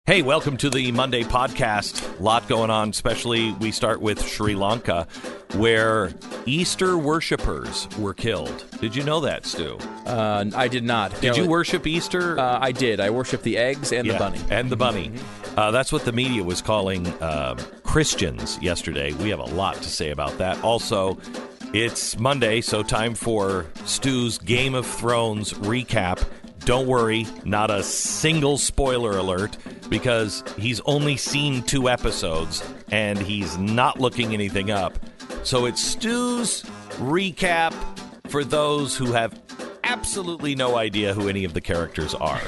Hey, welcome to the Monday podcast. A lot going on, especially we start with Sri Lanka, where Easter worshipers were killed. Did you know that, Stu? I did not. Did you worship Easter? I did. I worshiped the eggs and the bunny. And the bunny. That's what the media was calling Christians yesterday. We have a lot to say about that. Also, it's Monday, so time for Stu's Game of Thrones recap. Don't worry, not a single spoiler alert, because he's only seen 2 episodes, and he's not looking anything up. So it's Stu's recap for those who have absolutely no idea who any of the characters are.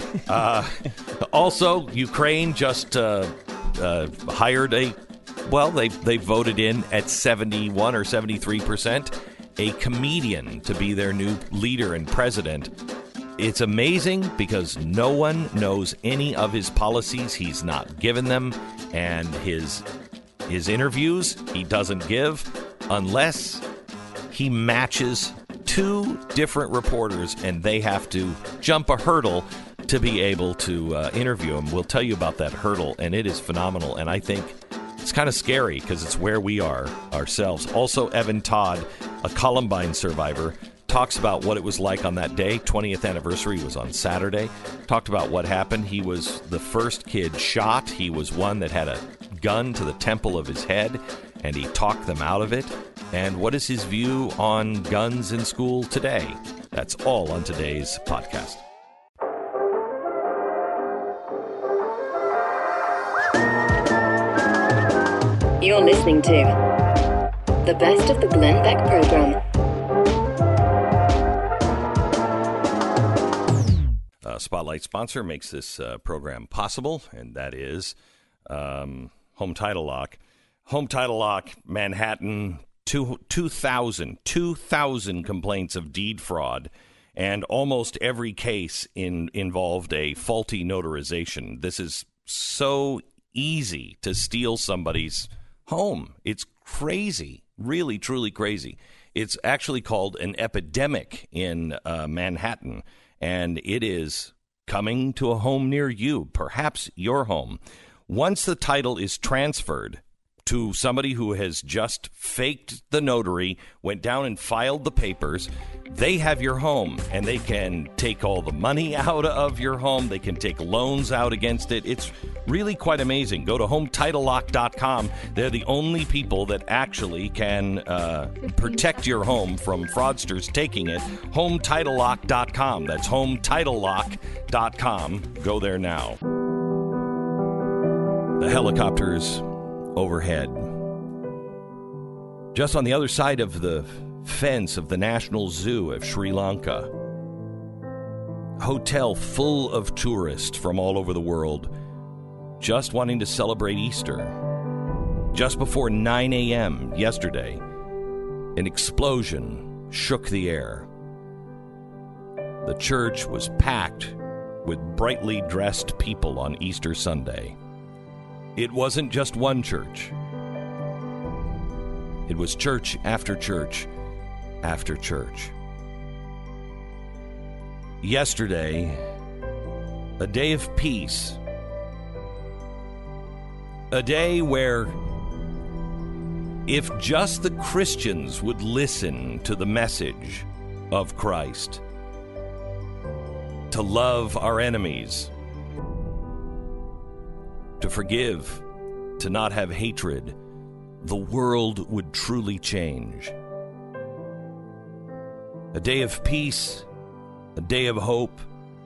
Also, Ukraine just hired they voted in at 71 or 73% a comedian to be their new leader and president. It's amazing because no one knows any of his policies. He's not given them, and his interviews he doesn't give unless he matches 2 different reporters, and they have to jump a hurdle to be able to interview him. We'll tell you about that hurdle, and it is phenomenal, and I think it's kind of scary because it's where we are ourselves. Also, Evan Todd, a Columbine survivor, talks about what it was like on that day. 20th anniversary was on Saturday. Talked about what happened. He was the first kid shot. He was one that had a gun to the temple of his head, and he talked them out of it. And what is his view on guns in school today? That's all on today's podcast. You're listening to the best of the Glenn Beck program. Spotlight sponsor makes this program possible, and that is Home Title Lock. Home Title Lock, Manhattan, 2,000 complaints of deed fraud, and almost every case involved a faulty notarization. This is so easy to steal somebody's home. It's crazy, really, truly crazy. It's actually called an epidemic in Manhattan, and it is coming to a home near you, perhaps your home. Once the title is transferred to somebody who has just faked the notary, went down and filed the papers, they have your home, and they can take all the money out of your home. They can take loans out against it. It's really quite amazing. Go to HometitleLock.com. They're the only people that actually can protect your home from fraudsters taking it. HometitleLock.com. That's HometitleLock.com. Go there now. The helicopters overhead. Just on the other side of the fence of the National Zoo of Sri Lanka. Hotel full of tourists from all over the world just wanting to celebrate Easter. Just before 9 a.m. yesterday, an explosion shook the air. The church was packed with brightly dressed people on Easter Sunday. It wasn't just one church. It was church after church after church. Yesterday, a day of peace. A day where if just the Christians would listen to the message of Christ, to love our enemies, to forgive, to not have hatred, the world would truly change. A day of peace, a day of hope,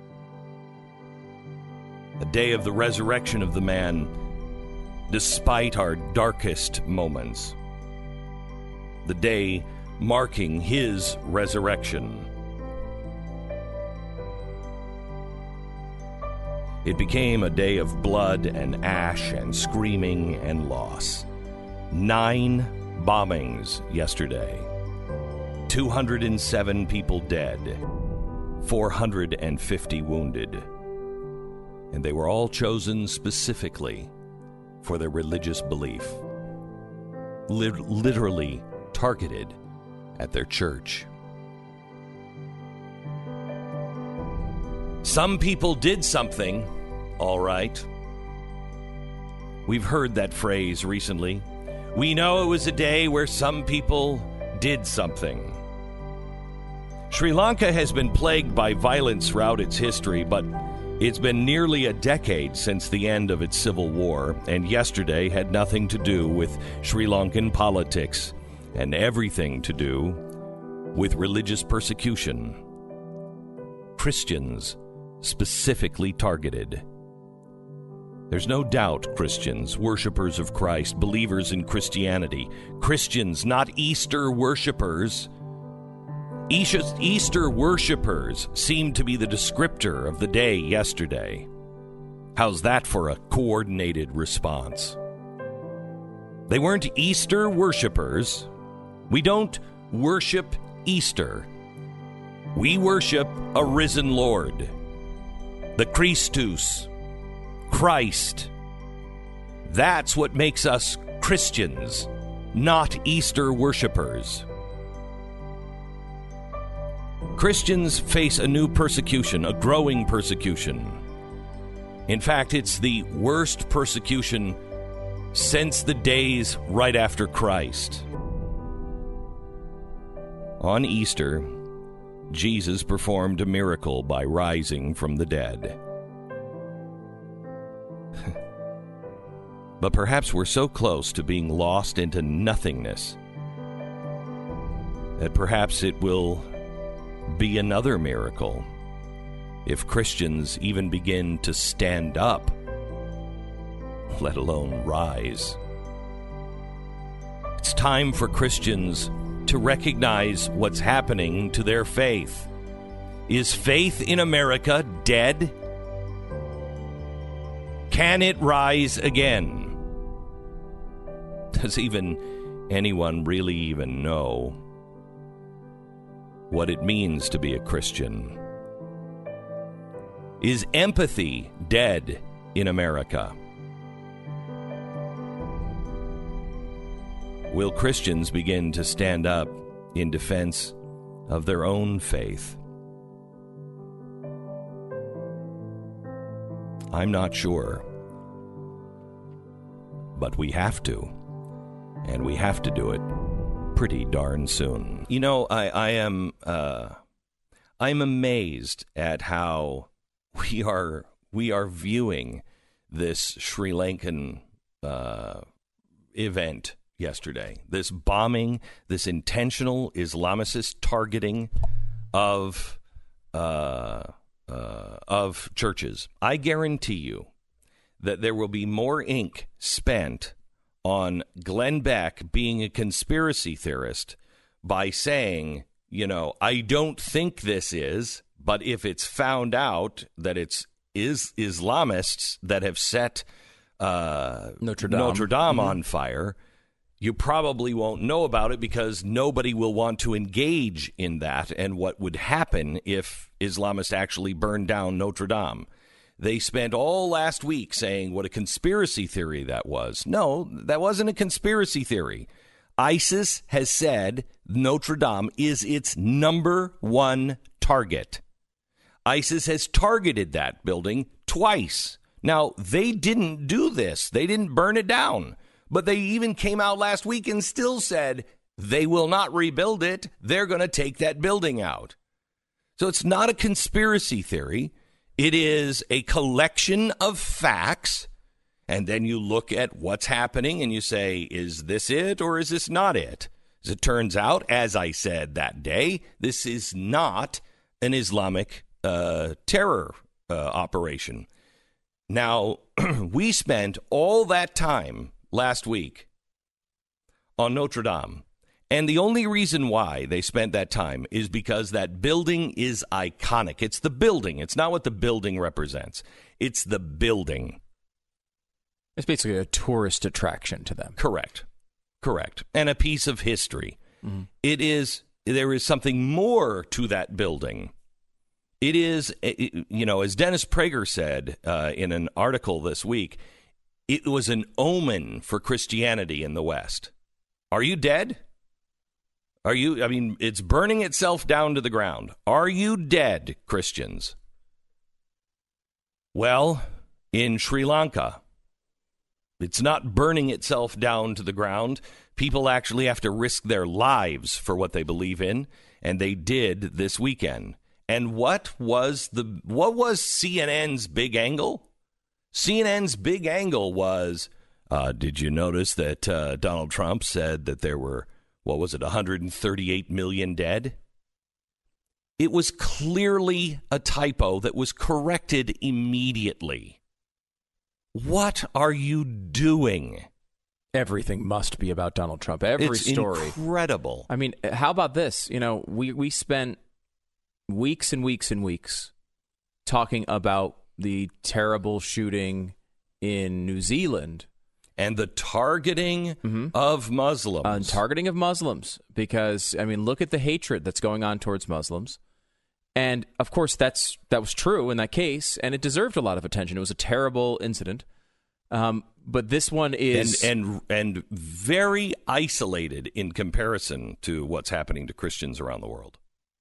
a day of the resurrection of the man, despite our darkest moments. The day marking his resurrection. It became a day of blood and ash and screaming and loss. 9 bombings yesterday. 207 people dead. 450 wounded. And they were all chosen specifically for their religious belief. Literally targeted at their church. Some people did something, all right. We've heard that phrase recently. We know it was a day where some people did something. Sri Lanka has been plagued by violence throughout its history, but it's been nearly a decade since the end of its civil war, and yesterday had nothing to do with Sri Lankan politics and everything to do with religious persecution. Christians specifically targeted. There's no doubt Christians, worshipers of Christ, believers in Christianity, Christians, not Easter worshipers. Easter worshipers seem to be the descriptor of the day yesterday. How's that for a coordinated response? They weren't Easter worshipers. We don't worship Easter. We worship a risen Lord, the Christus, Christ. That's what makes us Christians, not Easter worshipers. Christians face a new persecution, a growing persecution. In fact, it's the worst persecution since the days right after Christ. On Easter, Jesus performed a miracle by rising from the dead. But perhaps we're so close to being lost into nothingness that perhaps it will be another miracle if Christians even begin to stand up, let alone rise. It's time for Christians to recognize what's happening to their faith. Is faith in America dead? Can it rise again? Does anyone really even know what it means to be a Christian? Is empathy dead in America? Will Christians begin to stand up in defense of their own faith? I'm not sure. But we have to. And we have to do it pretty darn soon. You know, I'm amazed at how we are viewing this Sri Lankan event yesterday. This bombing, this intentional Islamicist targeting of churches. I guarantee you that there will be more ink spent on Glenn Beck being a conspiracy theorist by saying, you know, I don't think this is, but if it's found out that it's Islamists that have set Notre Dame on fire, you probably won't know about it because nobody will want to engage in that and what would happen if Islamists actually burned down Notre Dame. They spent all last week saying what a conspiracy theory that was. No, that wasn't a conspiracy theory. ISIS has said Notre Dame is its number one target. ISIS has targeted that building twice. Now, they didn't do this. They didn't burn it down. But they even came out last week and still said they will not rebuild it. They're going to take that building out. So it's not a conspiracy theory. It is a collection of facts, and then you look at what's happening and you say, is this it or is this not it? As it turns out, as I said that day, this is not an Islamic terror operation. Now, we spent all that time last week on Notre Dame. And the only reason why they spent that time is because that building is iconic. It's the building. It's not what the building represents. It's the building. It's basically a tourist attraction to them. Correct. And a piece of history. Mm-hmm. There is something more to that building. It is, as Dennis Prager said in an article this week, it was an omen for Christianity in the West. Are you dead? It's burning itself down to the ground. Are you dead, Christians? Well, in Sri Lanka, It's not burning itself down to the ground. People actually have to risk their lives for what they believe in, and they did this weekend. And what was CNN's big angle? CNN's big angle was, did you notice that Donald Trump said that there were, 138 million dead? It was clearly a typo that was corrected immediately. What are you doing? Everything must be about Donald Trump. Every story. It's incredible. I mean, how about this? You know, we spent weeks and weeks and weeks talking about the terrible shooting in New Zealand. And the targeting of Muslims. Targeting of Muslims. Because, I mean, look at the hatred that's going on towards Muslims. And, of course, that was true in that case, and it deserved a lot of attention. It was a terrible incident. But this one is... And very isolated in comparison to what's happening to Christians around the world.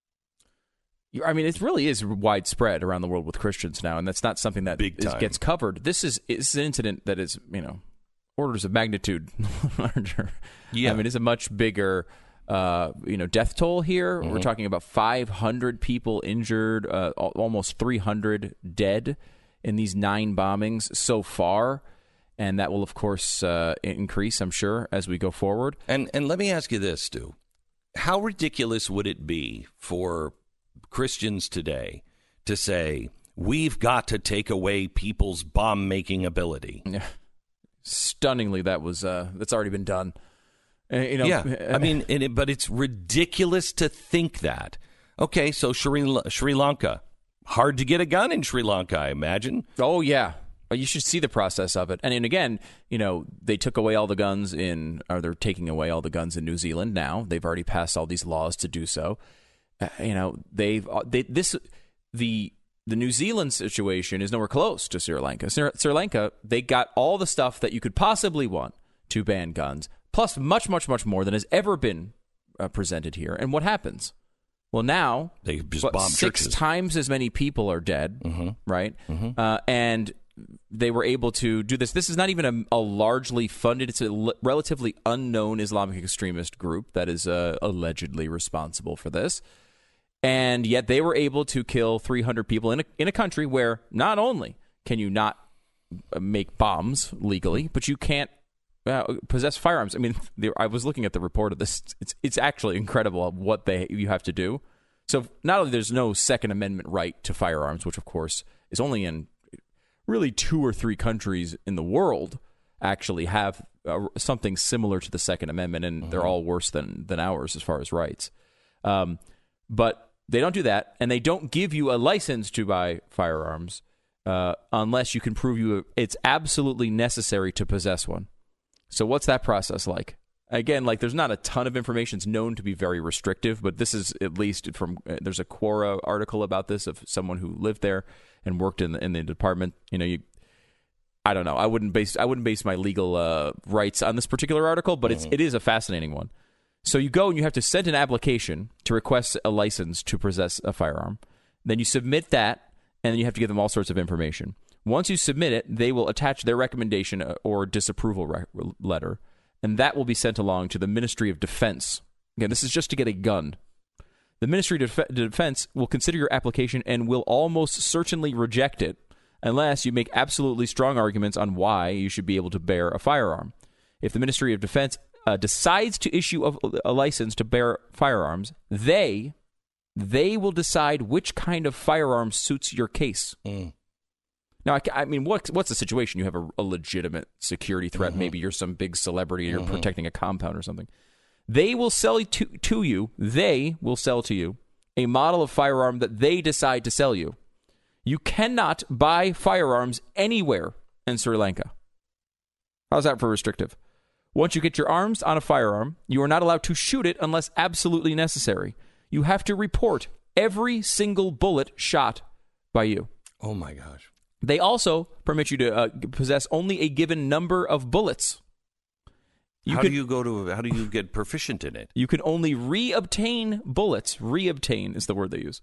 I mean, it really is widespread around the world with Christians now, and that's not something that gets covered. This is an incident that is, orders of magnitude larger. Yeah. I mean, it's a much bigger... death toll here. We're talking about 500 people injured, almost 300 dead in these 9 bombings so far. And that will, of course, increase, I'm sure, as we go forward. And let me ask you this, Stu. How ridiculous would it be for Christians today to say, we've got to take away people's bomb-making ability? Yeah. Stunningly, that's already been done. Yeah, I mean, but it's ridiculous to think that. Okay, so Sri Lanka. Hard to get a gun in Sri Lanka, I imagine. Oh, yeah. You should see the process of it. And again, they took away all the guns they're taking away all the guns in New Zealand now. They've already passed all these laws to do so. The New Zealand situation is nowhere close to Sri Lanka. Sri Lanka, they got all the stuff that you could possibly want to ban guns, plus much, much, much more than has ever been presented here. And what happens? Well, now they just bomb 6 times as many people are dead, right? And they were able to do this. This is not even a largely funded, it's a relatively unknown Islamic extremist group that is allegedly responsible for this. And yet they were able to kill 300 people in a country where not only can you not make bombs legally, but you can't possess firearms. I mean, I was looking at the report of this. It's actually incredible what you have to do. So not only there's no Second Amendment right to firearms, which of course is only in really 2 or 3 countries in the world actually have something similar to the Second Amendment, and they're all worse than ours as far as rights. But they don't do that, and they don't give you a license to buy firearms unless you can prove it's absolutely necessary to possess one. So what's that process like? Again, there's not a ton of information. It's known to be very restrictive, but this is at least from there's a Quora article about this of someone who lived there and worked in the department. I don't know. I wouldn't base my legal rights on this particular article, but it is a fascinating one. So you go and you have to send an application to request a license to possess a firearm. Then you submit that, and then you have to give them all sorts of information. Once you submit it, they will attach their recommendation or disapproval letter, and that will be sent along to the Ministry of Defense. Again, this is just to get a gun. The Ministry of Defense will consider your application and will almost certainly reject it unless you make absolutely strong arguments on why you should be able to bear a firearm. If the Ministry of Defense decides to issue a license to bear firearms, they will decide which kind of firearm suits your case. Now, I mean, what's the situation? You have a legitimate security threat. Maybe you're some big celebrity. You're protecting a compound or something. They will sell to you. They will sell to you a model of firearm that they decide to sell you. You cannot buy firearms anywhere in Sri Lanka. How's that for restrictive? Once you get your arms on a firearm, you are not allowed to shoot it unless absolutely necessary. You have to report every single bullet shot by you. Oh, my gosh. They also permit you to possess only a given number of bullets. How do you get proficient in it? You can only reobtain bullets. Reobtain is the word they use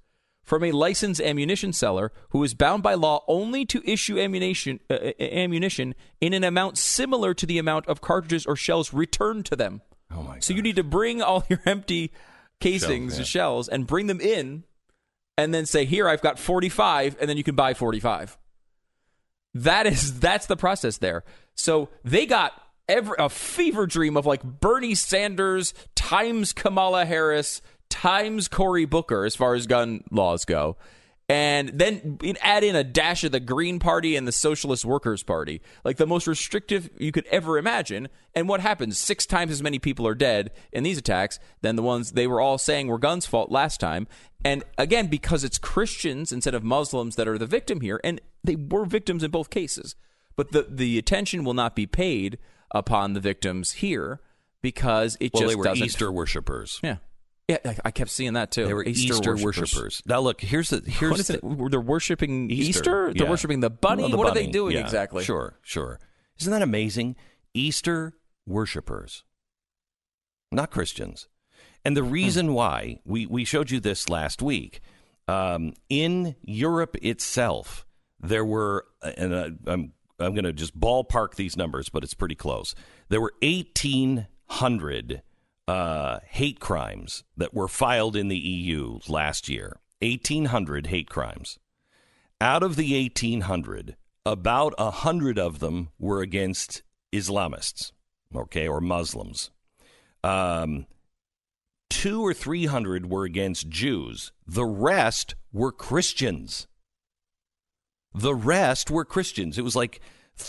from a licensed ammunition seller who is bound by law only to issue ammunition in an amount similar to the amount of cartridges or shells returned to them. Oh my! So you need to bring all your empty casings and shells and bring them in, and then say, "Here, I've got 45," and then you can buy 45. That's the process there. So they got a fever dream of like Bernie Sanders times Kamala Harris times Cory Booker as far as gun laws go. And then add in a dash of the Green Party and the Socialist Workers' Party, like the most restrictive you could ever imagine. And what happens? 6 times as many people are dead in these attacks than the ones they were all saying were guns' fault last time. And again, because it's Christians instead of Muslims that are the victim here, and they were victims in both cases. But the attention will not be paid upon the victims here because it just they were doesn't. Easter worshipers. Yeah. Yeah, I kept seeing that too. They were Easter worshipers. Now look, here's what is it? They're worshiping Easter? They're worshiping the bunny? Well, what are they doing exactly? Sure. Isn't that amazing? Easter worshipers, not Christians. And the reason why, we showed you this last week, in Europe itself, there were, and I'm going to just ballpark these numbers, but it's pretty close. There were 1,800 hate crimes that were filed in the EU last year. 1,800 hate crimes. Out of the 1,800, about 100 of them were against Islamists, or Muslims. 200 or 300 were against Jews. The rest were Christians. It was like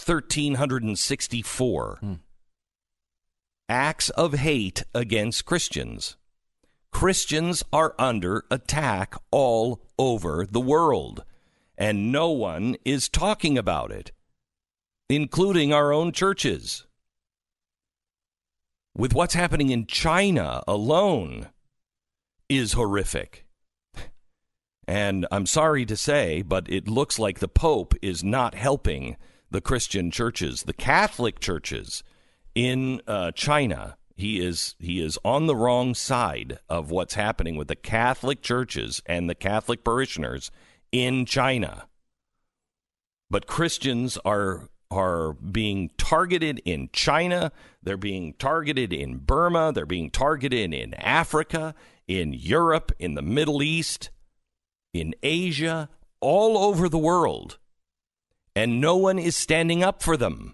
1,364. Acts of hate against Christians. Christians are under attack all over the world, and no one is talking about it, including our own churches. With what's happening in China alone is horrific. And I'm sorry to say, but it looks like the Pope is not helping the Christian churches, the Catholic churches in China. He is on the wrong side of what's happening with the Catholic churches and the Catholic parishioners in China. But Christians are being targeted in China. They're being targeted in Burma. They're being targeted in Africa, in Europe, in the Middle East, in Asia, all over the world. And no one is standing up for them.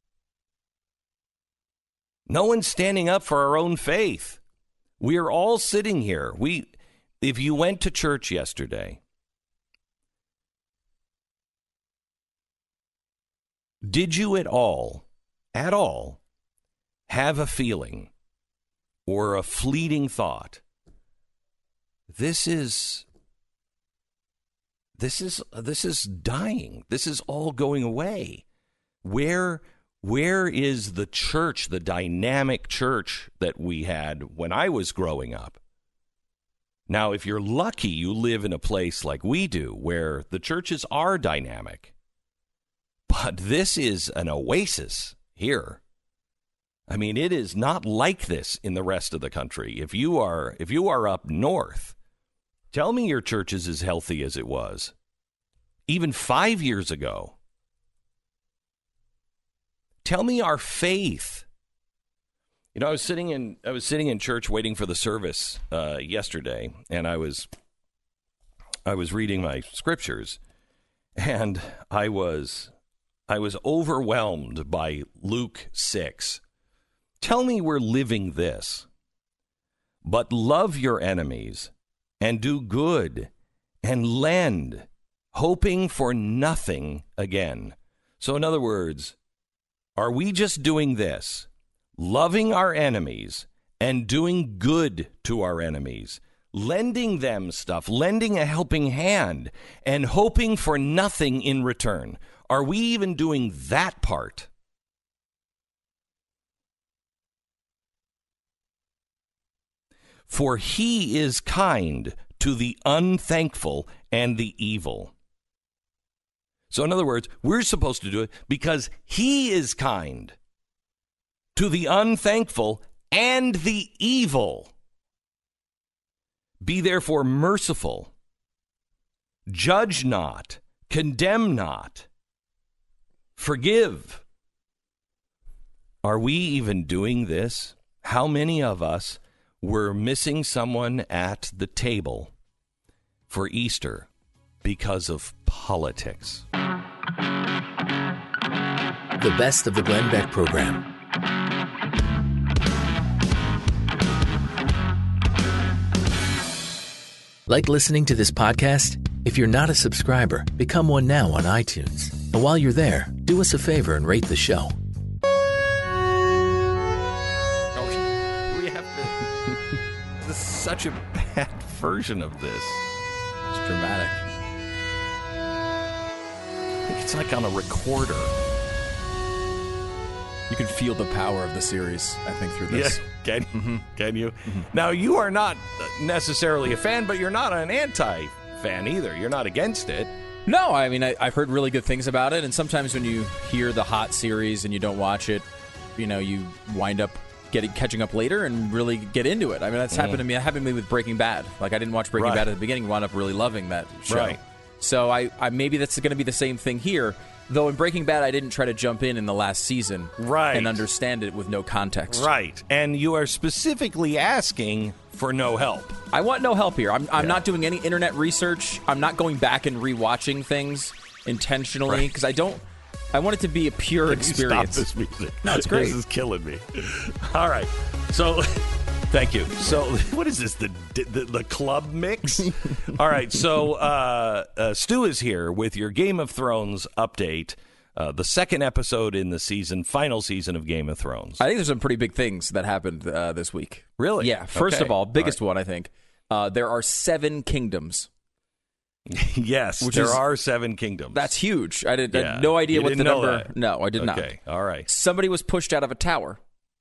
No one's standing up for our own faith. We are all sitting here. If you went to church yesterday, did you at all, have a feeling or a fleeting thought? This is dying. This is all going away. Where is the church, the dynamic church that we had when I was growing up? Now, if you're lucky, you live in a place like we do, where the churches are dynamic. But this is an oasis here. I mean, it is not like this in the rest of the country. If you are up north, tell me your church is as healthy as it was even 5 years ago. Tell me our faith. You know, I was sitting in church waiting for the service yesterday, and I was reading my scriptures, and I was overwhelmed by Luke 6. Tell me we're living this. But love your enemies, and do good, and lend, hoping for nothing again. So in other words, are we just doing this, loving our enemies and doing good to our enemies, lending them stuff, lending a helping hand, and hoping for nothing in return? Are we even doing that part? For he is kind to the unthankful and the evil. So in other words, we're supposed to do it because he is kind to the unthankful and the evil. Be therefore merciful, Judge not, condemn not, forgive. Are we even doing this? How many of us were missing someone at the table for Easter because of politics? The best of the Glenn Beck program. Like listening to this podcast? If you're not a subscriber, become one now on iTunes. And while you're there, do us a favor and rate the show. We have to. This is such a bad version of this. It's dramatic. I think it's like on a recorder. You can feel the power of the series, I think, through this. Yeah, can you? Mm-hmm. Now, you are not necessarily a fan, but you're not an anti-fan either. You're not against it. No, I mean, I've heard really good things about it, and sometimes when you hear the hot series and you don't watch it, you know, you wind up catching up later and really get into it. I mean, that's happened to me. It happened to me with Breaking Bad. Like, I didn't watch Breaking Bad at the beginning, wound up really loving that show. Right. So I maybe that's going to be the same thing here. Though in Breaking Bad, I didn't try to jump in the last season and understand it with no context. Right. And you are specifically asking for no help. I want no help here. I'm not doing any internet research. I'm not going back and rewatching things intentionally because I want it to be a pure experience. Stop this music. No, it's great. This is killing me. All right. So, thank you. So, what is this? The club mix? All right. So, Stu is here with your Game of Thrones update. The second episode in the final season of Game of Thrones. I think there's some pretty big things that happened this week. Really? Yeah. First of all, biggest one, I think. There are 7 kingdoms. Yes, there are 7 kingdoms. That's huge. I had no idea what the number. That. No, I did not. Okay, all right. Somebody was pushed out of a tower.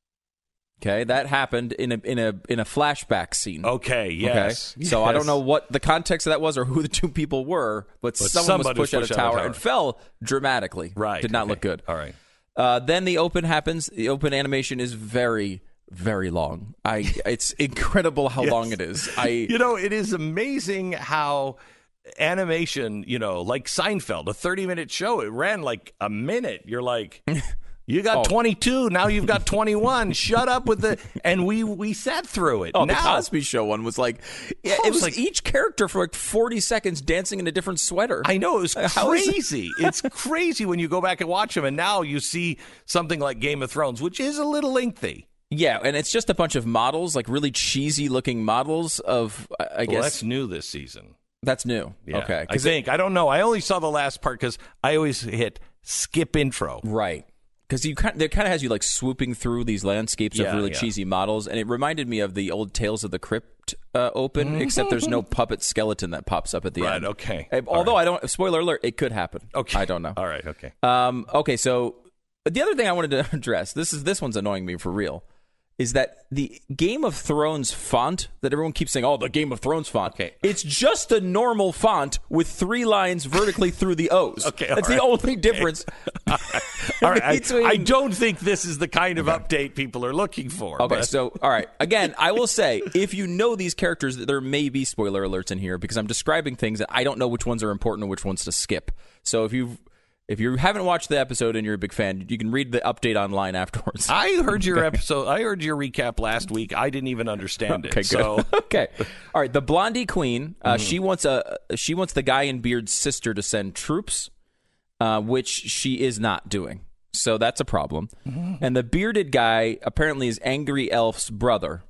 Okay, that happened in a flashback scene. Okay, yes. Okay? So I don't know what the context of that was or who the 2 people were, but someone was pushed out of a tower and fell dramatically. Right. Did not look good. All right. Then the open happens. The open animation is very, very long. It's incredible how long it is. It is amazing how animation, like Seinfeld, a 30-minute show, it ran like a minute. You're like, you got 22, now you've got 21. Shut up with the... And we sat through it. Oh, the Cosby Show one was like... Yeah, it was like each character for like 40 seconds dancing in a different sweater. I know, it was crazy. It's crazy when you go back and watch them, and now you see something like Game of Thrones, which is a little lengthy. Yeah, and it's just a bunch of models, like really cheesy-looking models of, I guess... Well, that's new this season. That's new. Yeah, okay. I don't know. I only saw the last part because I always hit skip intro. Right. Because it kind of has you like swooping through these landscapes of really cheesy models, and it reminded me of the old Tales of the Crypt open, except there's no puppet skeleton that pops up at the end. Right, okay. Although I don't, spoiler alert, it could happen. Okay. I don't know. All right, okay. Okay, so the other thing I wanted to address, this one's annoying me for real, is that the Game of Thrones font that everyone keeps saying, the Game of Thrones font. Okay. It's just a normal font with 3 lines vertically through the O's. Okay, that's the only difference. All right. I don't think this is the kind of update people are looking for. Okay, so, all right. Again, I will say, if you know these characters, there may be spoiler alerts in here because I'm describing things that I don't know which ones are important and which ones to skip. So if you haven't watched the episode and you're a big fan, you can read the update online afterwards. I heard your episode. I heard your recap last week. I didn't even understand it. Okay, good. So. Okay. All right. The Blondie Queen, she wants the guy in beard's sister to send troops, which she is not doing. So that's a problem. And the bearded guy apparently is Angry Elf's brother.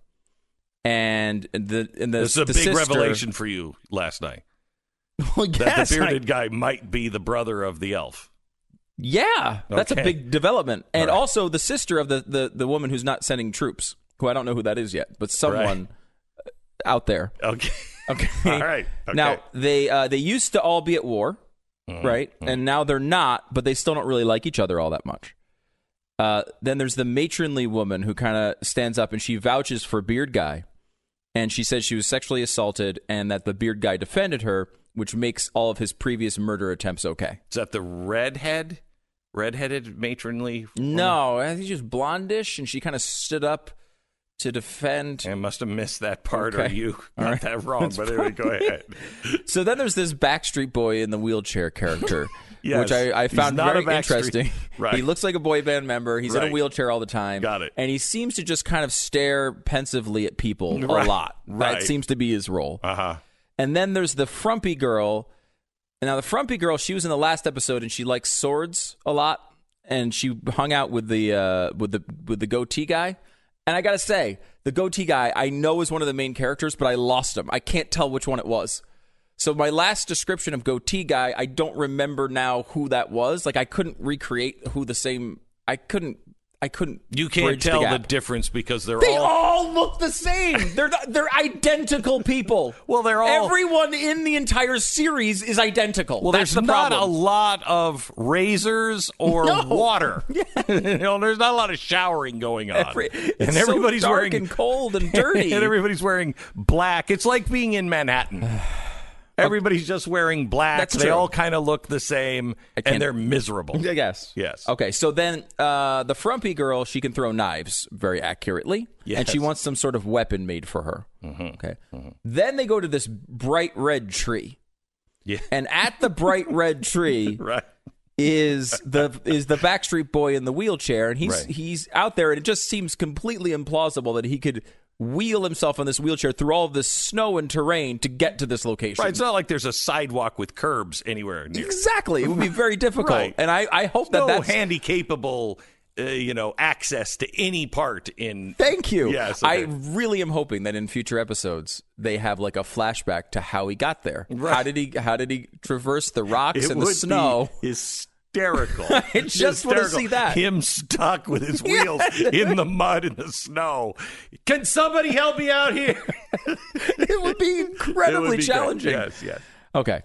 And this is a big sister, revelation for you last night. Well, yes, that the bearded guy might be the brother of the elf. Yeah, that's a big development. And also the sister of the woman who's not sending troops, who I don't know who that is yet, but someone out there. Okay. All right. Okay. Now, they used to all be at war, right? And now they're not, but they still don't really like each other all that much. Then there's the matronly woman who kind of stands up and she vouches for Beard Guy. And she says she was sexually assaulted and that the Beard Guy defended her, which makes all of his previous murder attempts okay. Is that the redheaded matronly woman? No, I think she was blondish, and she kind of stood up to defend. I must have missed that part, or Okay. you got that wrong. But anyway, go ahead. So then there's this Backstreet Boy in the wheelchair character, Yes. which I He's found not very a Backstreet- interesting. Right. He looks like a boy band member. He's in Right. a wheelchair all the time. Got it. And he seems to just kind of stare pensively at people Right. a lot. Right. That seems to be his role. Uh-huh. And then there's the frumpy girl. And now the frumpy girl, she was in the last episode, and she likes swords a lot, and she hung out with the goatee guy. And I gotta say, the goatee guy I know is one of the main characters, but I lost him. I can't tell which one it was. So my last description of goatee guy, I don't remember now who that was. Like I couldn't recreate who the same. I couldn't. You can't bridge tell the gap. difference because they're They all. all look the same. They're identical people. Well, they're all- Everyone in the entire series is identical. Well, That's there's the not problem. a lot of razors or No. water. There's not a lot of showering going on. It's and so everybody's dark wearing and cold and dirty. and everybody's wearing black. It's like being in Manhattan. Everybody's just wearing black. That's they true. all kind of look the same, can't- and they're miserable. I guess. Yes. Okay, so then the frumpy girl, she can throw knives very accurately, and she Yes. wants some sort of weapon made for her. Okay. Then they go to this bright red tree, Yeah. and at the bright red tree Right. is the Backstreet Boy in the wheelchair, and Right. he's out there, and it just seems completely implausible that he could wheel himself on this wheelchair through all of this snow and terrain to get to this location. Right. It's not like there's a sidewalk with curbs anywhere near. Exactly. It would be very difficult. Right. And I hope No that's handy-capable, access to any part in. Thank you. Yes, I okay. really am hoping that in future episodes they have like a flashback to how he got there. Right. How did he traverse the rocks It and the would snow? be hysterical. I just want to see that. Him stuck with his wheels in the mud and the snow. Can somebody help me out here? It would be It would incredibly be great. challenging. Yes. Okay.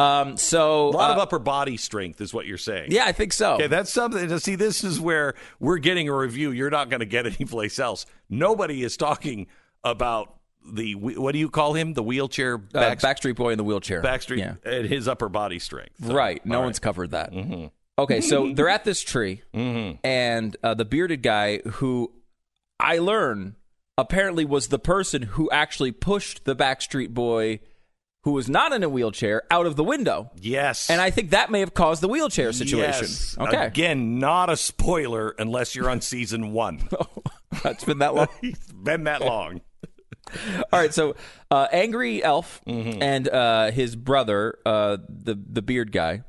So A lot of upper body strength is what you're saying. yeah, I think so. Okay, that's something to see. This is where we're getting a review you're not going to get anyplace else. Nobody is talking about what do you call him? The wheelchair Backstreet Boy in the wheelchair. Backstreet Yeah. and his upper body strength. So, Right. No all one's covered that. Mm-hmm. Okay, so they're at this tree, and the bearded guy, who I learn apparently was the person who actually pushed the Backstreet Boy, who was not in a wheelchair, out of the window. Yes. And I think that may have caused the wheelchair situation. Yes. Okay. Again, not a spoiler unless you're on season 1. That's been that long. It's been that long. All right, so Angry Elf and his brother, the beard guy,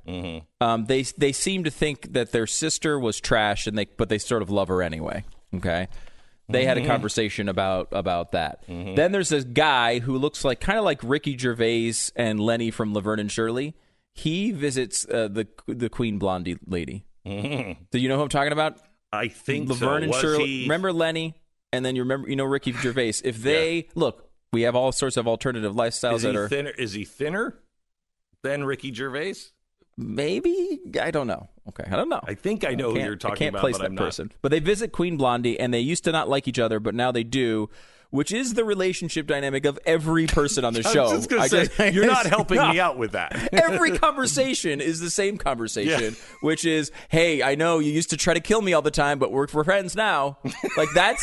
they seem to think that their sister was trash, but they sort of love her anyway. Okay, they had a conversation about that. Then there's this guy who looks like kind of like Ricky Gervais and Lenny from Laverne and Shirley. He visits the Queen Blondie lady. Do you know who I'm talking about? I think Laverne so. and Was Shirley. he- Remember Lenny, and then you know Ricky Gervais. If they look, we have all sorts of alternative lifestyles Is that he are thinner? Is he thinner than Ricky Gervais? maybe I don't know. Okay, I don't know. I think I know who you're talking I can't about, place but that I'm person. But they visit Queen Blondie, and they used to not like each other, but now they do. Which is the relationship dynamic of every person on the show. I was just going to say, you're not helping me out with that. Every conversation is the same conversation, which is, hey, I know you used to try to kill me all the time, but we're friends now. Like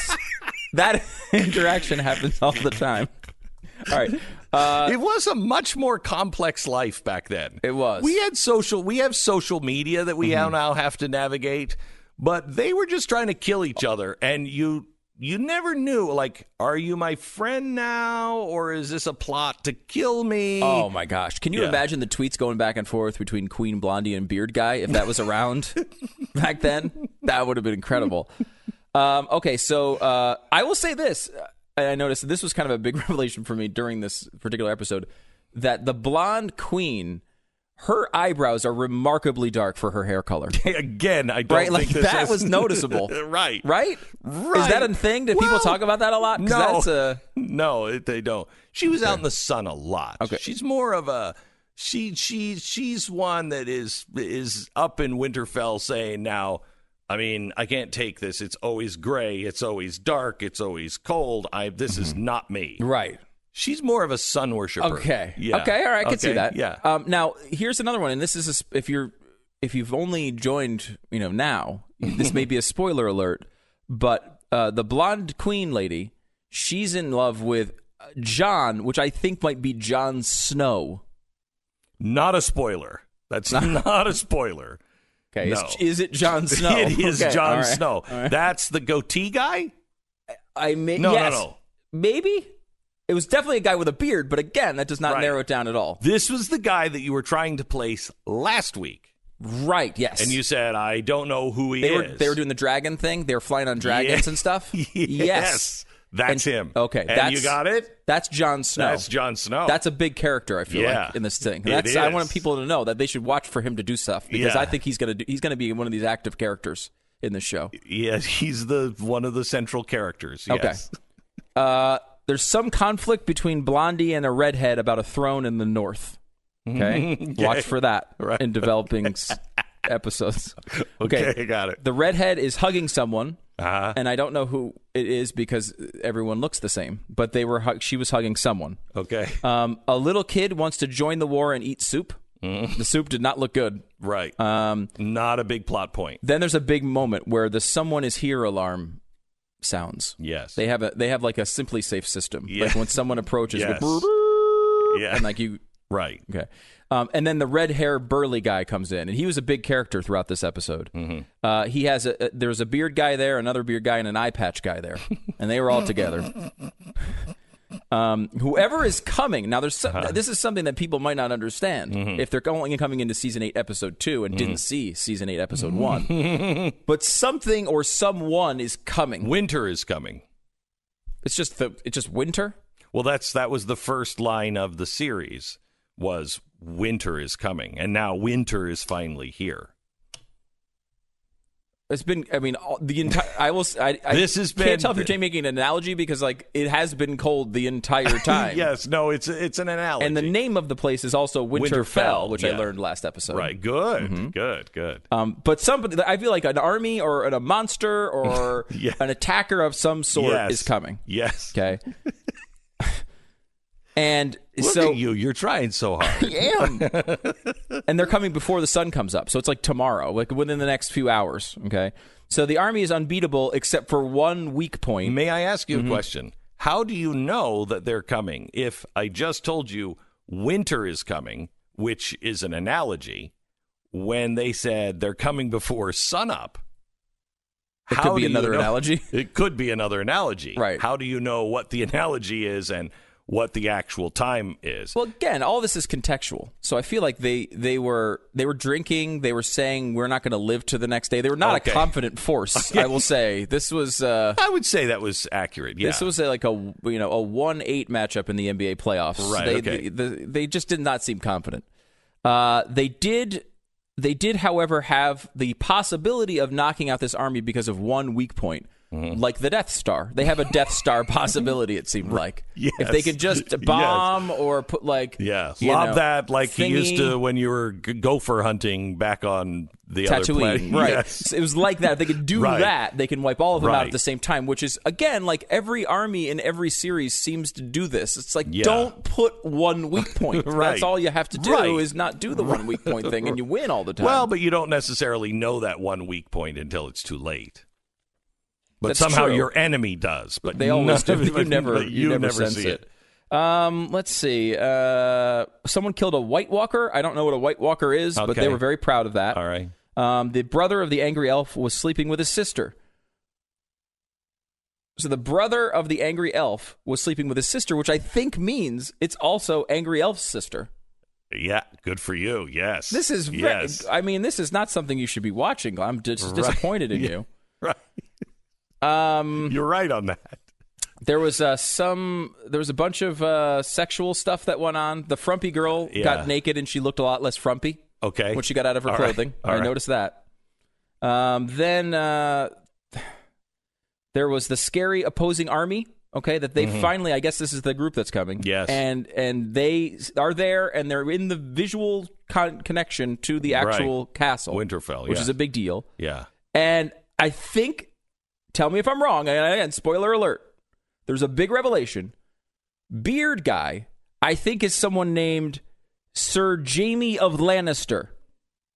that interaction happens all the time. All right. It was a much more complex life back then. It was. We have social media that we now have to navigate, but they were just trying to kill each other, and you never knew, like, are you my friend now, or is this a plot to kill me? Oh, my gosh. Can you imagine the tweets going back and forth between Queen Blondie and Beard Guy if that was around back then? That would have been incredible. Okay, so I will say this. I noticed this was kind of a big revelation for me during this particular episode, that the blonde queen, her eyebrows are remarkably dark for her hair color. Again, I don't Right? Like, think this that has- was noticeable. Right. Right? Is that a thing? Do people Well, talk about that a lot? 'Cause No, that's no, they don't. She was out in the sun a lot. Okay. She's more of a she's one that is up in Winterfell saying now, I mean, I can't take this. It's always gray. It's always dark. It's always cold. This is not me. right. She's more of a sun worshiper. Okay. Yeah. Okay. All right. I can see that. Yeah. Now, here's another one, and this is if you've only joined, now, this may be a spoiler alert, but the blonde queen lady, she's in love with Jon, which I think might be Jon Snow. Not a spoiler. That's not a spoiler. Okay, no. Is it Jon Snow? It is okay, Jon right. Snow. Right. That's the goatee guy? No. Maybe? It was definitely a guy with a beard, but again, that does not narrow it down at all. This was the guy that you were trying to place last week. Right, yes. And you said, I don't know who he is. They were doing the dragon thing. They were flying on dragons and stuff. Yes. That's him. Okay. And you got it? That's Jon Snow. That's Jon Snow. That's a big character, I feel like, in this thing. I want people to know that they should watch for him to do stuff because I think he's going to be one of these active characters in this show. Yeah, he's one of the central characters. Yes. Okay. There's some conflict between Blondie and a redhead about a throne in the north. Okay? Watch for that in developing episodes. Okay, got it. The redhead is hugging someone, Uh-huh. and I don't know who it is because everyone looks the same, but she was hugging someone. Okay. A little kid wants to join the war and eat soup. The soup did not look good. Right. Not a big plot point. Then there's a big moment where the "someone is here" alarm sounds. Yes. They have like a Simply Safe system. Yeah. Like when someone approaches, Yes. with and like you. Right. Okay. And then the red hair burly guy comes in, and he was a big character throughout this episode. Mm-hmm. He has there's a beard guy there, another beard guy, and an eye patch guy there, and they were all together. Whoever is coming now, this is something that people might not understand if they're only coming into season 8, episode 2, and didn't see season 8, episode 1. But something or someone is coming. Winter is coming. It's just winter. Well, that was the first line of the series. Was winter is coming, and now winter is finally here. It's been, I mean, the entire. Can't tell if you're making an analogy because, like, it has been cold the entire time. Yes, no, it's an analogy. And the name of the place is also Winterfell, which I learned last episode. Right, good, good. But somebody, I feel like an army or a monster or an attacker of some sort is coming. Yes. Okay. And Look at you. You're trying so hard. I am. And they're coming before the sun comes up. So it's like tomorrow, like within the next few hours. Okay. So the army is unbeatable except for one weak point. May I ask you a question? How do you know that they're coming if I just told you winter is coming, which is an analogy, when they said they're coming before sunup? It could be another analogy. It could be another analogy. Right. How do you know what the analogy is and what the actual time is? Well, again, all this is contextual. So I feel like they were drinking. They were saying we're not going to live to the next day. They were not a confident force. I will say this was. I would say that was accurate. Yeah. This was like a 1-8 matchup in the NBA playoffs. Right. They just did not seem confident. They did, however, have the possibility of knocking out this army because of one weak point. Like the Death Star. They have a Death Star possibility, it seemed like. Yes. If they could just bomb or put like... lob that like you used to when you were gopher hunting back on the other planet. Right. Yes. It was like that. If they could do that, they can wipe all of them out Right. at the same time, which is, again, like every army in every series seems to do this. It's like, don't put one weak point. Right. That's all you have to do Right. is not do the one weak point thing, and you win all the time. Well, but you don't necessarily know that one weak point until it's too late. But That's somehow true. your enemy does. But they always do. You never sense see it. Let's see. Someone killed a White Walker. I don't know what a White Walker is, but they Okay. were very proud of that. All right. The brother of the angry elf was sleeping with his sister. So the brother of the angry elf was sleeping with his sister, which I think means it's also Angry Elf's sister. Yeah, good for you. Yes. This is yes. I mean, this is not something you should be watching. I'm just disappointed in you. Right. You're right on that. There was a bunch of sexual stuff that went on. The frumpy girl got naked and she looked a lot less frumpy. Okay. When she got out of her All clothing. right. I noticed that. Then there was the scary opposing army. Okay, that they finally, I guess this is the group that's coming. Yes. And they are there and they're in the visual connection to the actual castle. Winterfell, which is a big deal. Yeah. And I think, tell me if I'm wrong, and spoiler alert, there's a big revelation. Beard guy, I think, is someone named Sir Jaime of Lannister.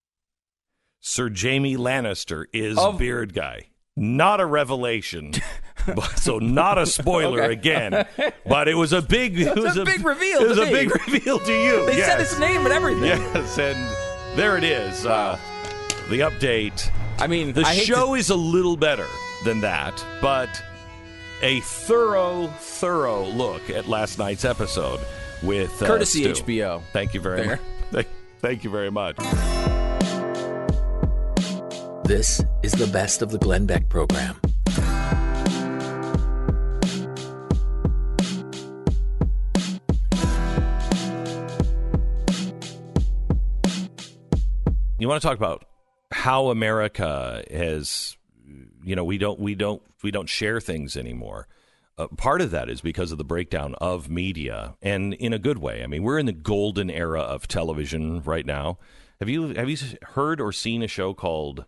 Sir Jaime Lannister is Beard Guy. Not a revelation, So not a spoiler again, but it was a big big reveal. It was to a me. big reveal to you. They yes. said his name and everything. Yes, and there it is. The update. I mean, The show is a little better than that, but a thorough look at last night's episode with courtesy Stu. HBO. Thank you very much. Thank you very much. This is the best of the Glenn Beck program. You want to talk about how America has, we don't share things anymore. Part of that is because of the breakdown of media, and in a good way. I mean, we're in the golden era of television right now. Have you heard or seen a show called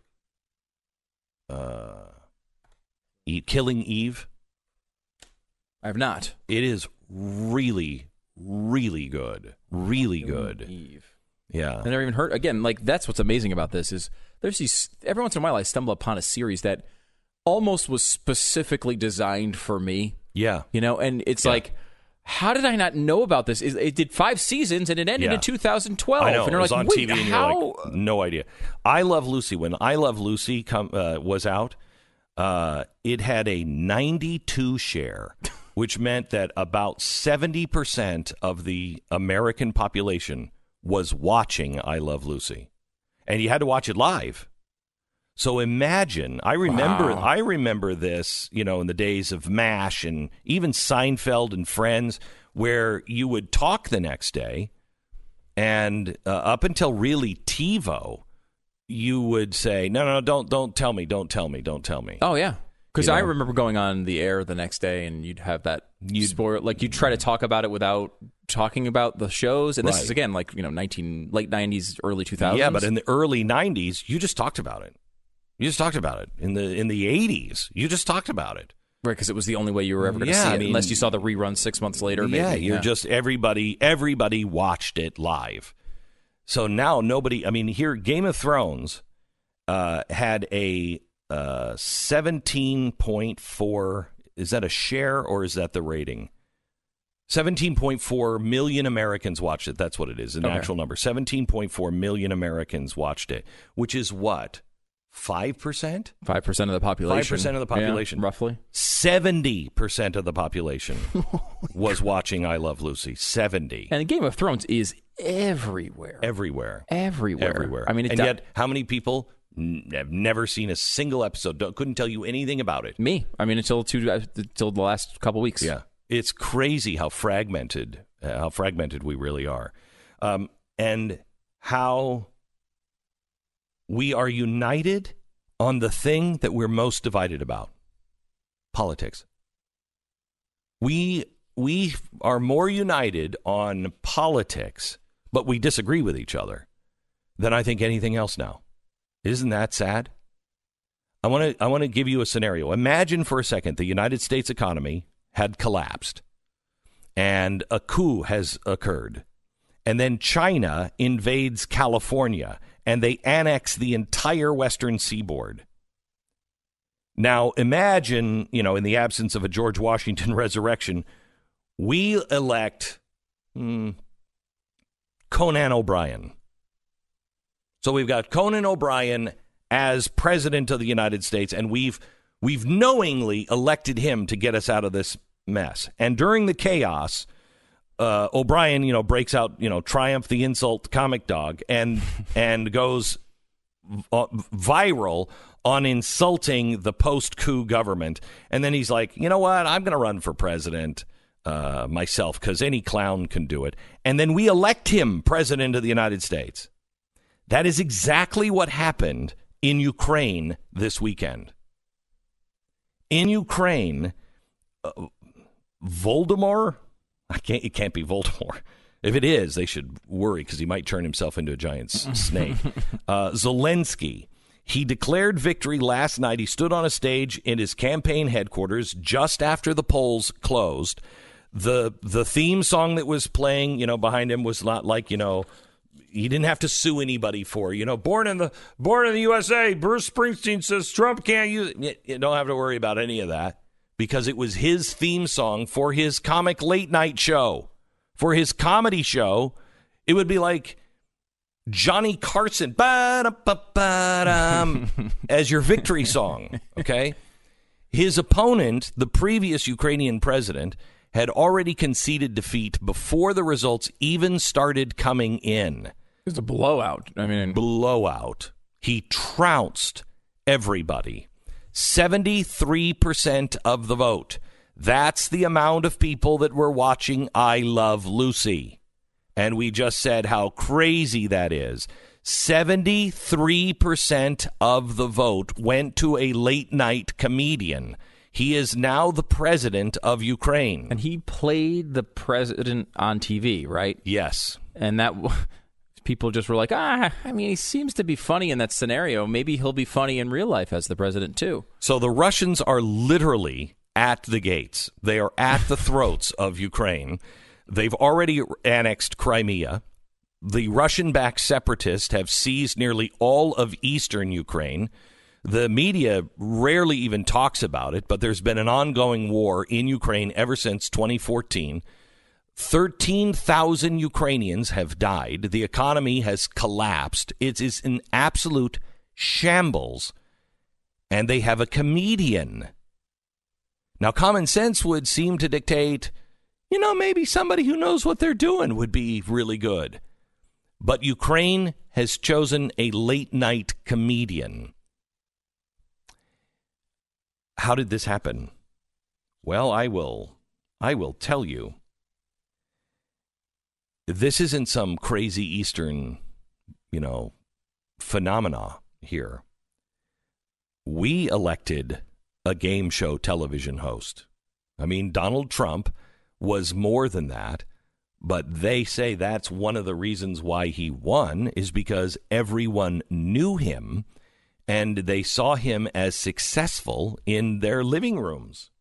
Killing Eve? I have not. It is really, really good. Really good. Eve. Yeah. I never even heard. Again, like, that's what's amazing about this is there's these. Every once in a while, I stumble upon a series that almost was specifically designed for me. Yeah. And it's like, how did I not know about this? It did 5 seasons and it ended in 2012. I know. And it was like, on wait, TV and how? you're like, no idea. I Love Lucy. When I Love Lucy was out, it had a 92 share, which meant that about 70% of the American population was watching I Love Lucy. And you had to watch it live. So imagine, I remember this, in the days of MASH and even Seinfeld and Friends, where you would talk the next day, and up until really TiVo, you would say, no, don't tell me. Oh, yeah. Because I remember going on the air the next day, and you'd have that spoil, like you'd try to talk about it without talking about the shows, and this is again like late 90s, early 2000s. Yeah, but in the early 90s, you just talked about it. In the 80s. You just talked about it. Right, because it was the only way you were ever going to see it, unless you saw the rerun 6 months later. Maybe. Yeah, just everybody watched it live. So now nobody. I mean, here Game of Thrones had a 17.4. Is that a share or is that the rating? 17.4 million Americans watched it. That's what it is, an actual number. 17.4 million Americans watched it, which is what? 5%? 5% of the population. 5% of the population. Yeah, roughly. 70% of the population was watching I Love Lucy. 70. And Game of Thrones is everywhere. Everywhere. I mean, yet, how many people have never seen a single episode, couldn't tell you anything about it? Me. I mean, until the last couple weeks. Yeah. It's crazy how fragmented we really are. And how we are united on the thing that we're most divided about. Politics. We are more united on politics, but we disagree with each other than I think anything else now. Isn't that sad? I want to give you a scenario. Imagine for a second the United States economy had collapsed and a coup has occurred. And then China invades California and they annex the entire western seaboard. Now, imagine, in the absence of a George Washington resurrection, we elect Conan O'Brien. So we've got Conan O'Brien as president of the United States, and we've knowingly elected him to get us out of this mess. And during the chaos, O'Brien, breaks out, Triumph the Insult comic dog and goes viral on insulting the post-coup government. And then he's like, you know what? I'm going to run for president myself because any clown can do it. And then we elect him president of the United States. That is exactly what happened in Ukraine this weekend. In Ukraine, Voldemort, it can't be Voldemort. If it is, they should worry because he might turn himself into a giant snake. Zelensky, he declared victory last night. He stood on a stage in his campaign headquarters just after the polls closed. The theme song that was playing, behind him was not like, he didn't have to sue anybody for, born in the USA. Bruce Springsteen says Trump can't use it. You don't have to worry about any of that. because it was his theme song for his comic late night show. For his comedy show, it would be like Johnny Carson as your victory song, okay? His opponent, the previous Ukrainian president, had already conceded defeat before the results even started coming in. It was a blowout. Blowout. He trounced everybody. 73% of the vote. That's the amount of people that were watching I Love Lucy. And we just said how crazy that is. 73% of the vote went to a late-night comedian. He is now the president of Ukraine. And he played the president on TV, right? Yes. And that people just were like, he seems to be funny in that scenario. Maybe he'll be funny in real life as the president, too. So the Russians are literally at the gates. They are at the throats of Ukraine. They've already annexed Crimea. The Russian-backed separatists have seized nearly all of eastern Ukraine. The media rarely even talks about it, but there's been an ongoing war in Ukraine ever since 2014. 13,000 Ukrainians have died. The economy has collapsed. It is an absolute shambles. And they have a comedian. Now, common sense would seem to dictate, maybe somebody who knows what they're doing would be really good. But Ukraine has chosen a late-night comedian. How did this happen? Well, I will tell you. This isn't some crazy Eastern, phenomena here. We elected a game show television host. Donald Trump was more than that, but they say that's one of the reasons why he won is because everyone knew him and they saw him as successful in their living rooms.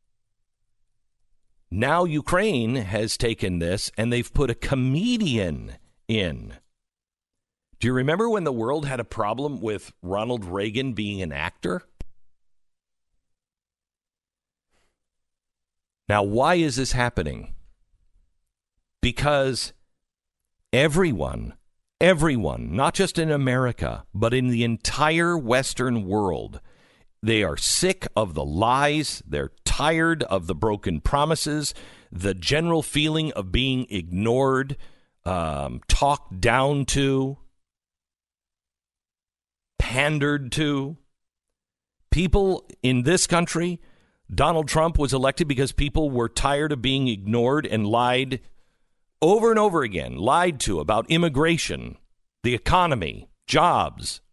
Now Ukraine has taken this and they've put a comedian in. Do you remember when the world had a problem with Ronald Reagan being an actor? Now, why is this happening? Because everyone, not just in America, but in the entire Western world, they are sick of the lies. They're tired of the broken promises, the general feeling of being ignored, talked down to, pandered to. People in this country, Donald Trump was elected because people were tired of being ignored and lied over and over again, lied to about immigration, the economy, jobs.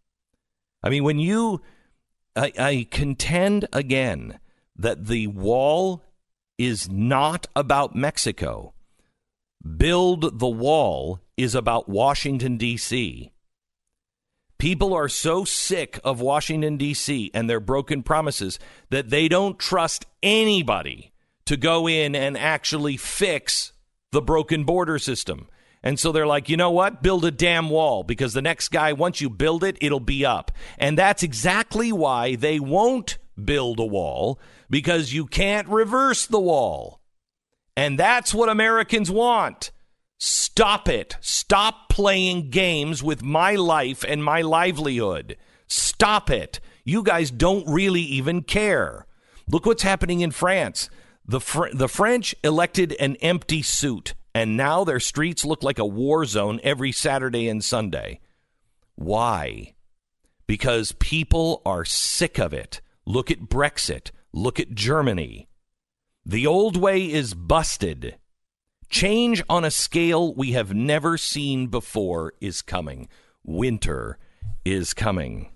I contend again that the wall is not about Mexico. Build the wall is about Washington, D.C. People are so sick of Washington, D.C. and their broken promises that they don't trust anybody to go in and actually fix the broken border system. And so they're like, you know what? Build a damn wall, because the next guy, once you build it, it'll be up. And that's exactly why they won't build a wall, because you can't reverse the wall. And that's what Americans want. Stop it. Stop playing games with my life and my livelihood. Stop it. You guys don't really even care. Look what's happening in France. The French elected an empty suit, and now their streets look like a war zone every Saturday and Sunday. Why? Because people are sick of it. Look at Brexit. Look at Germany. The old way is busted. Change on a scale we have never seen before is coming. Winter is coming.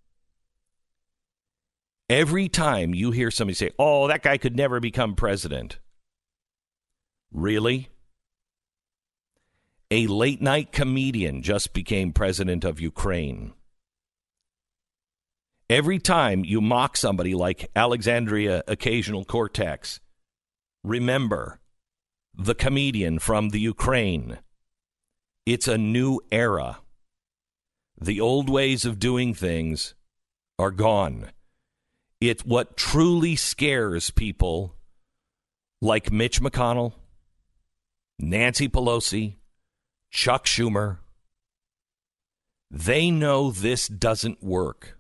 Every time you hear somebody say, oh, that guy could never become president. Really? A late-night comedian just became president of Ukraine. Every time you mock somebody like Alexandria Ocasio-Cortez, remember the comedian from the Ukraine. It's a new era. The old ways of doing things are gone. What truly scares people like Mitch McConnell, Nancy Pelosi, Chuck Schumer, they know this doesn't work.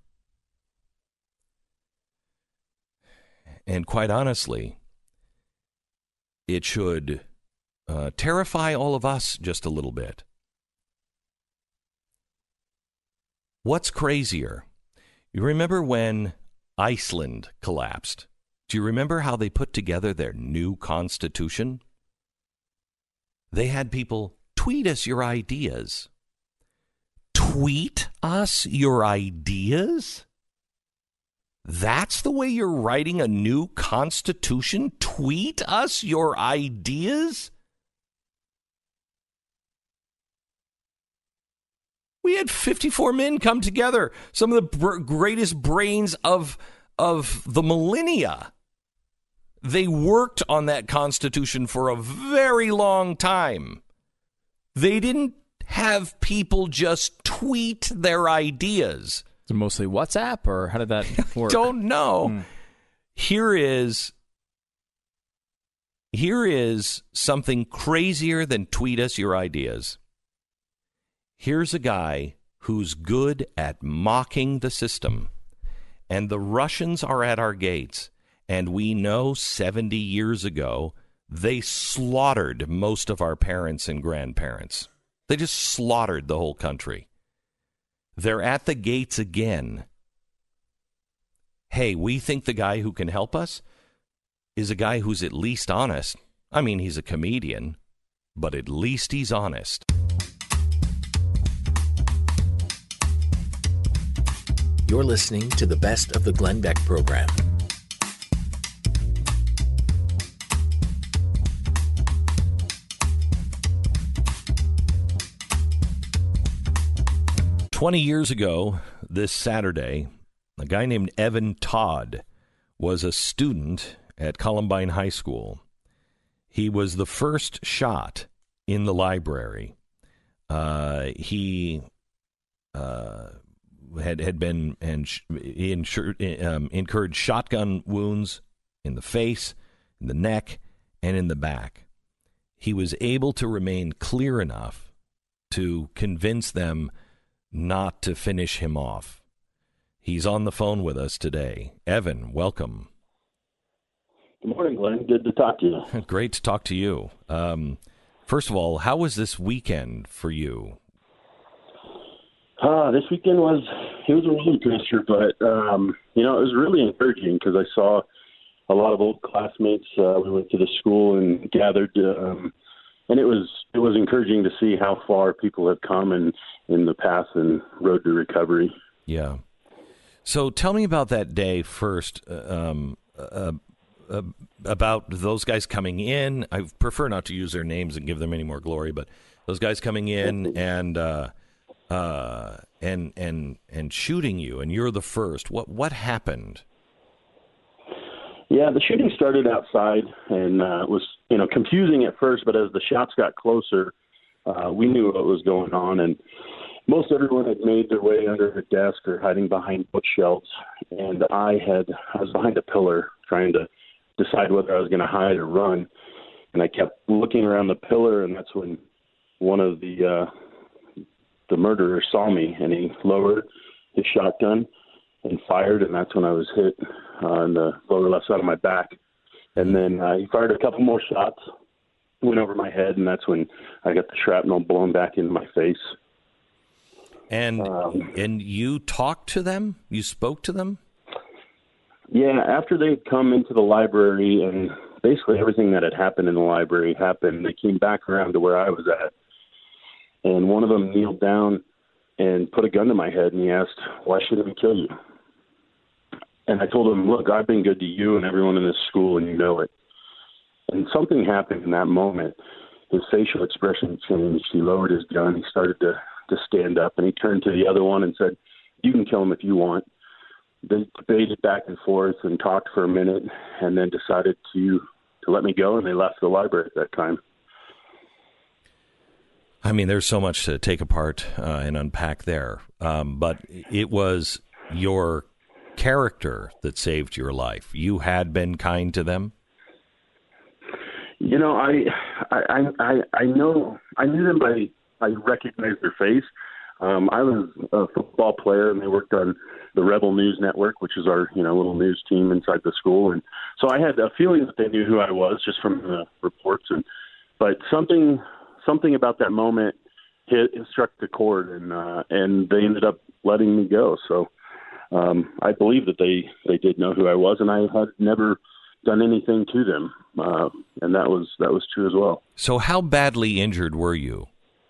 And quite honestly, it should terrify all of us just a little bit. What's crazier? You remember when Iceland collapsed? Do you remember how they put together their new constitution? They had people tweet us your ideas. Tweet us your ideas? That's the way you're writing a new constitution? Tweet us your ideas? We had 54 men come together, some of the greatest brains of the millennia. They worked on that Constitution for a very long time. They didn't have people just tweet their ideas. Is it mostly WhatsApp, or how did that work? Don't know. Here is something crazier than tweet us your ideas. Here's a guy who's good at mocking the system, and the Russians are at our gates, and we know 70 years ago they slaughtered most of our parents and grandparents. They just slaughtered the whole country. They're at the gates again. Hey, we think the guy who can help us is a guy who's at least honest. I mean, he's a comedian, but at least he's honest. You're listening to the Best of the Glenn Beck program. "20 years ago, this Saturday, a guy named Evan Todd was a student at Columbine High School. He was the first shot in the library. He had been incurred shotgun wounds in the face, in the neck, and in the back. He was able to remain clear enough to convince them not to finish him off. He's on the phone with us today. Evan, welcome. Good morning, Glenn. Good to talk to you. Great to talk to you. First of all, how was this weekend for you? This weekend was a roller coaster, but it was really encouraging because I saw a lot of old classmates. We went to the school and gathered, and it was encouraging to see how far people have come in the path and road to recovery. Yeah. So tell me about that day first. About those guys coming in. I prefer not to use their names and give them any more glory, but those guys coming in and shooting you, and you're the first. What happened? Yeah, the shooting started outside, and it was confusing at first. But as the shots got closer, we knew what was going on, and most everyone had made their way under a desk or hiding behind bookshelves, and I was behind a pillar trying to decide whether I was going to hide or run, and I kept looking around the pillar, and that's when one of the murderers saw me, and he lowered his shotgun and fired, and that's when I was hit on the lower left side of my back. And then he fired a couple more shots, went over my head, and that's when I got the shrapnel blown back into my face. And you talked to them? You spoke to them? Yeah, after they'd come into the library and basically everything that had happened in the library happened, they came back around to where I was at. And one of them kneeled down and put a gun to my head, and he asked, "Why shouldn't we kill you?" And I told him, "Look, I've been good to you and everyone in this school, and you know it." And something happened in that moment. His facial expression changed. He lowered his gun. He started to stand up, and he turned to the other one and said, "You can kill him if you want." They debated back and forth and talked for a minute, and then decided to let me go, and they left the library at that time. I mean, there's so much to take apart and unpack there, but it was your character that saved your life. You had been kind to them? You know, I knew them I recognized their face. I was a football player, and they worked on the Rebel News Network, which is our little news team inside the school, and so I had a feeling that they knew who I was just from the reports. But something about that moment struck the chord, and they ended up letting me go. So I believe that they did know who I was, and I had never done anything to them, and that was true as well. So how badly injured were you?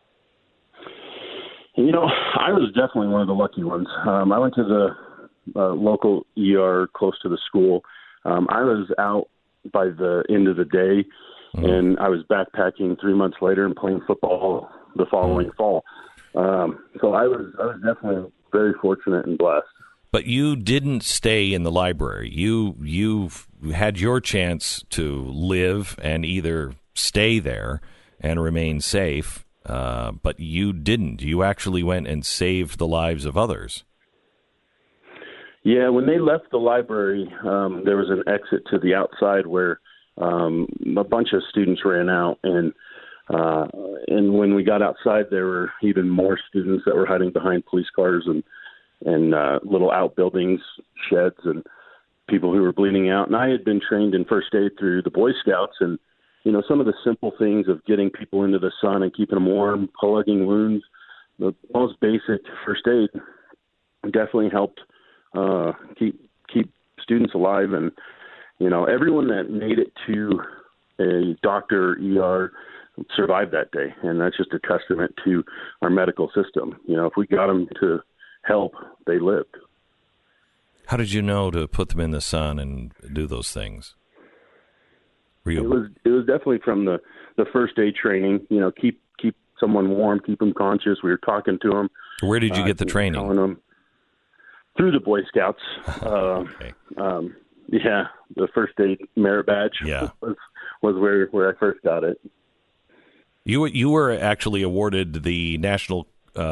I was definitely one of the lucky ones. I went to the local ER close to the school. I was out by the end of the day, and I was backpacking 3 months later and playing football the following fall. So I was definitely very fortunate and blessed. But you didn't stay in the library. You had your chance to live and either stay there and remain safe, but you didn't. You actually went and saved the lives of others. Yeah, when they left the library, there was an exit to the outside where a bunch of students ran out, and when we got outside, there were even more students that were hiding behind police cars and little outbuildings, sheds, and people who were bleeding out. And I had been trained in first aid through the Boy Scouts, and some of the simple things of getting people into the sun and keeping them warm, plugging wounds, the most basic first aid definitely helped keep students alive. And everyone that made it to a doctor ER survived that day, and that's just a testament to our medical system. If we got them to help, they lived. How did you know to put them in the sun and do those things? It was definitely from the first aid training. Keep someone warm, keep them conscious. We were talking to them. Where did you get the training? Telling them through the Boy Scouts. Okay. Yeah, the first aid merit badge was where I first got it. You were actually awarded the National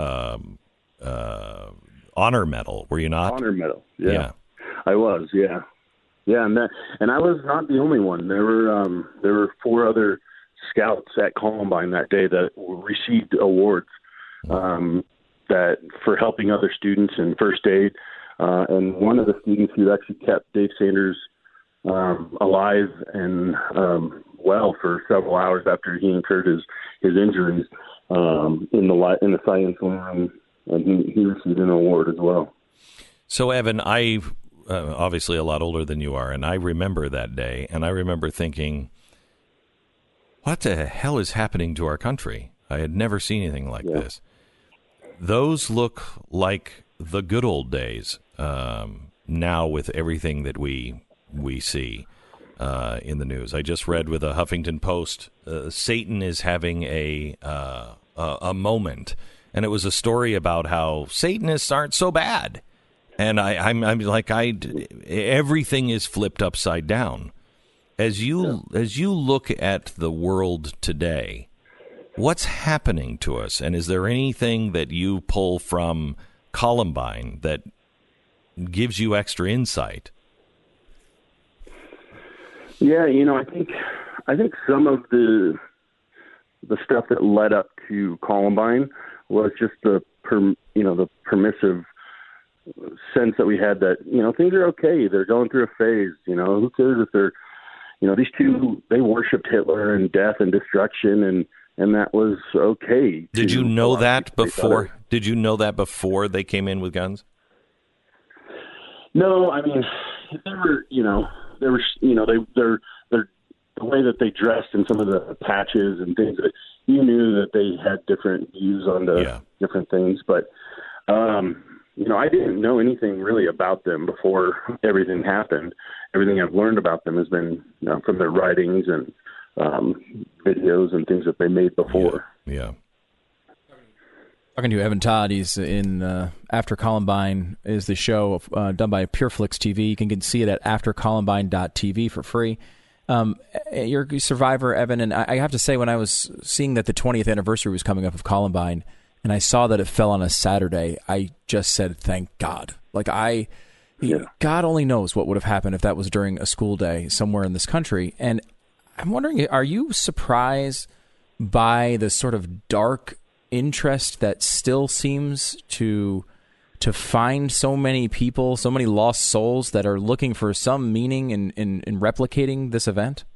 Honor Medal, were you not? Honor Medal, yeah. I was, yeah. Yeah, and I was not the only one. There were 4 other scouts at Columbine that day that received awards that for helping other students in first aid. And one of the students who actually kept Dave Sanders alive and well for several hours after he incurred his injuries in the science room, and he received an award as well. So, Evan, I obviously a lot older than you are, and I remember that day, and I remember thinking, what the hell is happening to our country? I had never seen anything like this. Those look like the good old days now with everything that we see in the news. I just read with a Huffington Post, Satan is having a moment, and it was a story about how Satanists aren't so bad. And I'm like, everything is flipped upside down. As you look at the world today, what's happening to us? And is there anything that you pull from Columbine that gives you extra insight? Yeah, I think some of the stuff that led up to Columbine was just the permissive sense that we had that things are okay. They're going through a phase. Who cares if they're these two, they worshipped Hitler and death and destruction, and that was okay. Did you know that before? Did you know that before they came in with guns? No, I mean, they're the way that they dressed and some of the patches and things that you knew that they had different views on the different things, but I didn't know anything really about them before everything happened. Everything I've learned about them has been from their writings and videos and things that they made before. Yeah. Talking to Evan Todd, he's in After Columbine is the show done by PureFlix TV. You can see it at aftercolumbine.tv for free. You're a survivor, Evan, and I have to say, when I was seeing that the 20th anniversary was coming up of Columbine, and I saw that it fell on a Saturday, I just said, thank God. God only knows what would have happened if that was during a school day somewhere in this country. And I'm wondering, are you surprised by the sort of dark interest that still seems to find so many people, so many lost souls that are looking for some meaning in replicating this event?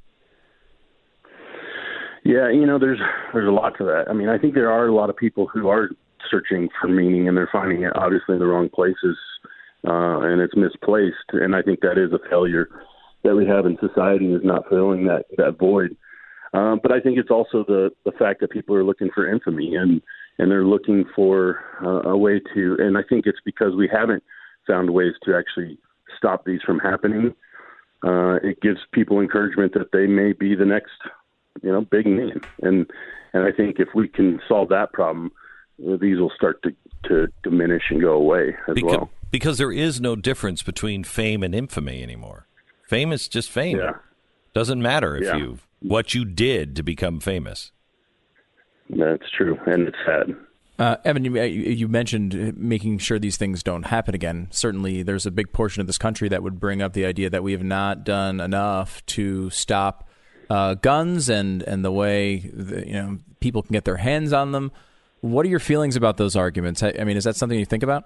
Yeah, there's a lot to that. I mean, I think there are a lot of people who are searching for meaning, and they're finding it obviously in the wrong places, and it's misplaced. And I think that is a failure that we have in society, is not filling that void. But I think it's also the fact that people are looking for infamy, and they're looking for a way to, and I think it's because we haven't found ways to actually stop these from happening. It gives people encouragement that they may be the next, big name. And I think if we can solve that problem, these will start to diminish and go away as well. Because there is no difference between fame and infamy anymore. Fame is just fame. Yeah. Doesn't matter if what you did to become famous. That's true, and it's sad. Evan, you mentioned making sure these things don't happen again. Certainly, there's a big portion of this country that would bring up the idea that we have not done enough to stop guns and the way people can get their hands on them. What are your feelings about those arguments? I mean, is that something you think about?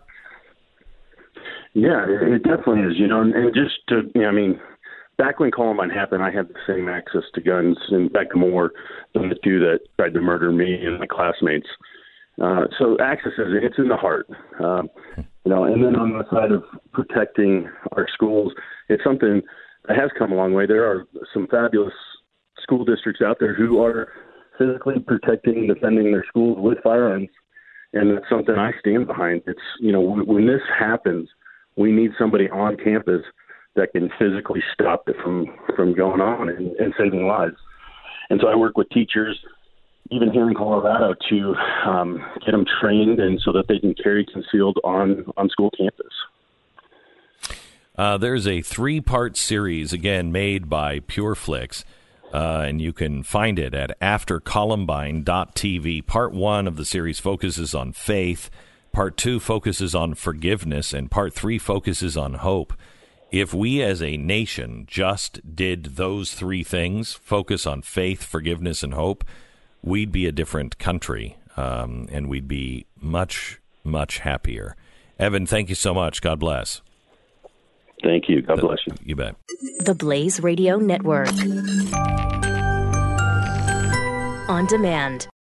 Yeah, it definitely is. And just to, back when Columbine happened, I had the same access to guns, in fact, more than the two that tried to murder me and my classmates. So access it's in the heart, and then on the side of protecting our schools, it's something that has come a long way. There are some fabulous school districts out there who are physically protecting and defending their schools with firearms, and that's something I stand behind. It's, when this happens, we need somebody on campus that can physically stop it from going on and saving lives. And so I work with teachers, even here in Colorado, to get them trained and so that they can carry concealed on school campus. There's a 3-part series, again, made by PureFlix, and you can find it at aftercolumbine.tv. Part 1 of the series focuses on faith. Part 2 focuses on forgiveness, and Part 3 focuses on hope. If we as a nation just did those 3 things, focus on faith, forgiveness, and hope, we'd be a different country, and we'd be much, much happier. Evan, thank you so much. God bless. Thank you. God bless you. You bet. The Blaze Radio Network. On demand.